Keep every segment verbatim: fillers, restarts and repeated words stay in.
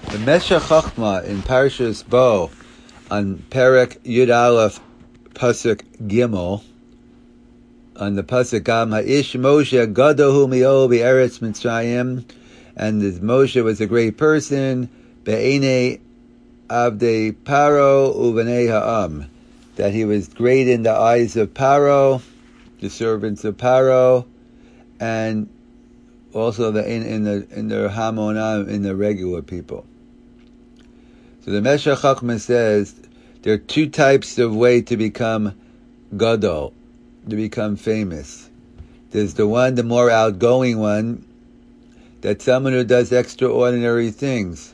The Meshech Chochmah in Parshas Bo on Perek Yud Aleph Pasuk Gimel on the Pasuk Gam Ha'ish Moshe Gadohu Mio Be'eretz Mitzrayim, and this Moshe was a great person Be'enei Avdei Paro Uvenei Ha'am, that he was great in the eyes of Paro, the servants of Paro, and also the in, in the in the Hamonam, in the regular people. So the Meshech Chochmah says there are two types of way to become gadol, to become famous. There's the one, the more outgoing one, that someone who does extraordinary things.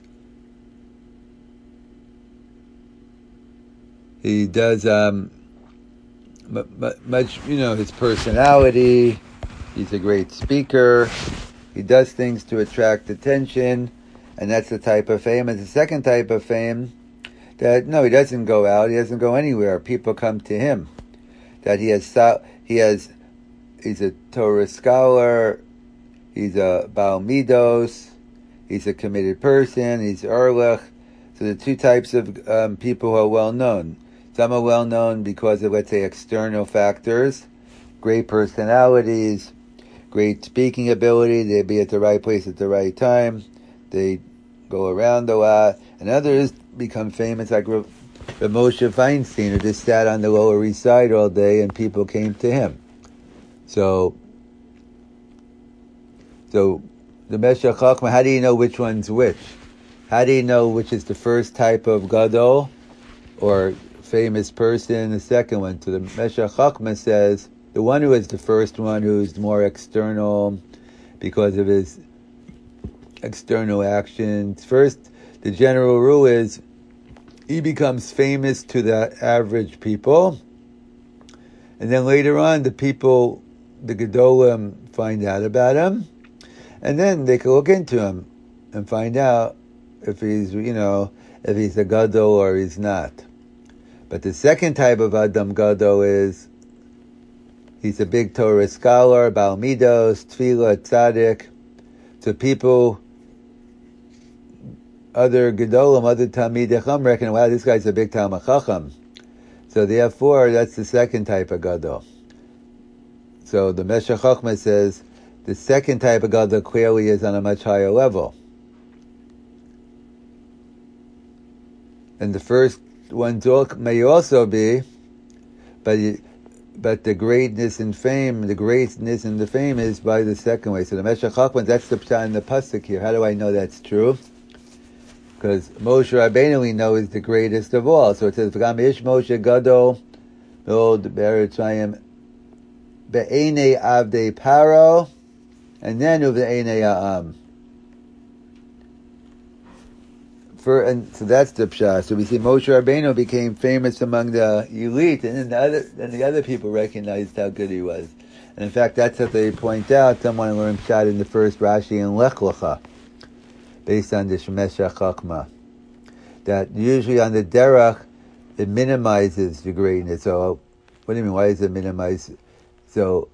He does um, much, you know, his personality. He's a great speaker. He does things to attract attention, and that's the type of fame. And the second type of fame, that no, he doesn't go out. He doesn't go anywhere. People come to him. That he has, he has, he's a Torah scholar. He's a Baal Midos. He's a committed person. He's Erlich. So the two types of um, people who are well known. Some are well known because of, let's say, external factors, great personalities, great speaking ability. They be at the right place at the right time. They go around a lot. And others become famous, like Rav Moshe Feinstein, who just sat on the Lower East Side all day and people came to him. So, so the Meshech Chochmah, how do you know which one's which? How do you know which is the first type of gadol or famous person, the second one? So the Meshech Chochmah says the one who is the first one, who's more external because of his external actions. First, the general rule is he becomes famous to the average people, and then later on the people, the Gedolim, find out about him, and then they can look into him and find out if he's, you know, if he's a Gadol or he's not. But the second type of Adam Gadol is he's a big Torah scholar, Baal Midos, Tefillah, Tzaddik. So people, other Gedolim, other Talmidei Chacham reckon, wow, this guy's a big Talmid Chacham. So therefore, that's the second type of Gadol. So the Meshech Chochmah says the second type of Gadol clearly is on a much higher level. And the first one may also be, but but the greatness and fame, the greatness and the fame is by the second way. So the Meshech Chochmah, that's the pshat in the pasuk here. How do I know that's true? Because Moshe Rabbeinu, we know, is the greatest of all. So it says, "V'gam ish Moshe gadol be'od be'eretzayim be'enei avdei paro," and then u've'enei ha'am. For, and so that's the pshat. So we see Moshe Rabbeinu became famous among the elite, and then the other, then the other people recognized how good he was. And in fact, that's what they point out. Someone learned pshat in the first Rashi in Lech Lecha, based on the Meshech Chochmah, that usually on the derech it minimizes the greatness. So, what do you mean? Why does it minimize? So.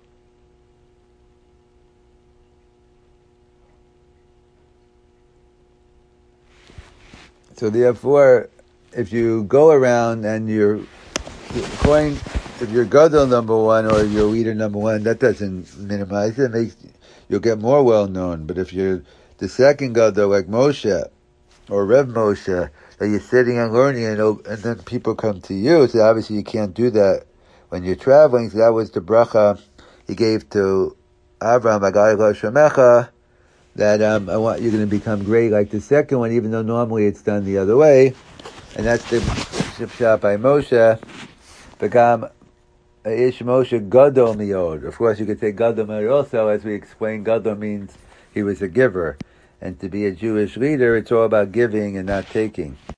So therefore, if you go around and you're going, if you're Gadol number one or you're leader number one, that doesn't minimize it. It makes, you'll get more well known. But if you're the second Gadol, like Moshe or Rev Moshe, that you're sitting and learning, and, and then people come to you, so obviously you can't do that when you're traveling. So that was the bracha he gave to Avram, Agai Lo Shemecha, that um, I want, you're going to become great like the second one, even though normally it's done the other way. And that's the pshat by Moshe. V'gam ish Moshe gadol miod. Of course, you could say gadol miod also, as we explained. Gadol means he was a giver, and to be a Jewish leader, it's all about giving and not taking.